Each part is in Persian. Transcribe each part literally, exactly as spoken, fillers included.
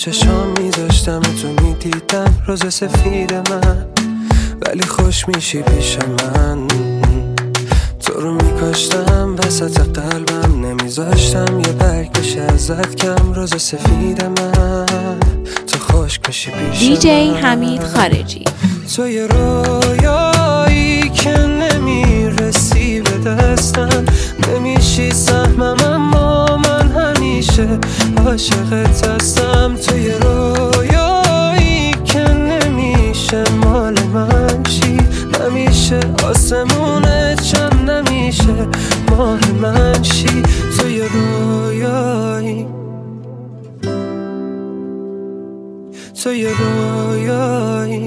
چشام میذاشتم تو میدیدم روز سفید من، ولی خوش میشی پیش من. تو رو میکاشتم وسط قلبم، نمیذاشتم یه برگ بشه ازت کم. روز سفید من تو خوش میشی پیش من. دی جی حمید خارجی. تو یه رویایی که نمیرسی به دستم، نمیشی سهمم اما من همیشه عاشقت هستم. تو یه رویایی که نمیشه مال من شی، نمیشه آسمونه چم، نمیشه ماه من شی. تو یه رویایی، تو یه رویایی.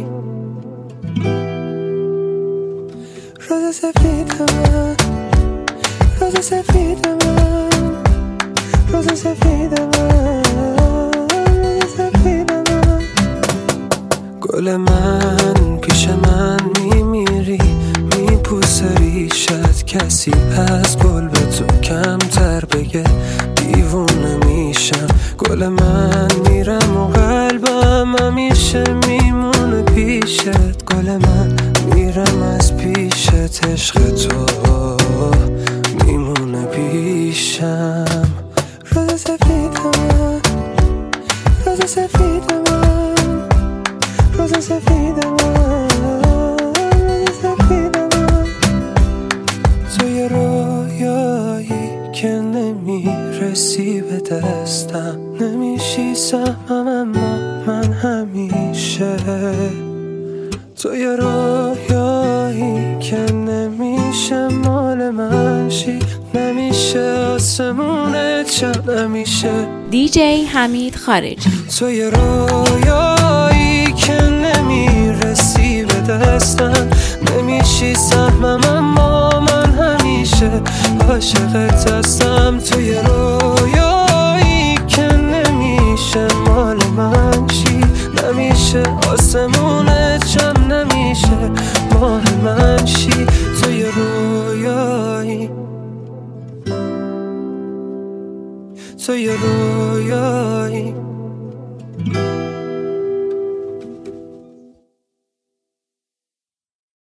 روز سفید من، روز سفید من، روز سفید من، روز سفید من. گل من پیش من میمیری، میپوسه ریشت، کسی از گل به تو کمتر بگه دیوونه میشم. گل من میرم و قلبم همیشه میمونه پیشت. گل من میرم از پیشت، عشق تو میمونه پیشم. روز سفید من، روز سفید من، روز سفید من، روز سفید من. تو یه رویایی که نمیرسی به دستم، نمیشی سهمم اما من همیشه. تو یه رویایی که نمیشه مال من شی، نمیشه آسمونه چم، نمیشه. دی جی حمید خارجی. تو یه رویایی که نمیرسی به دستم، نمیشی سهمم اما من همیشه عاشقت هستم. تو یه رویایی که نمیشه مال من شی، نمیشه آسمونه چم، نمیشه ماه من شی. تو یه رویایی، تو یه رویایی.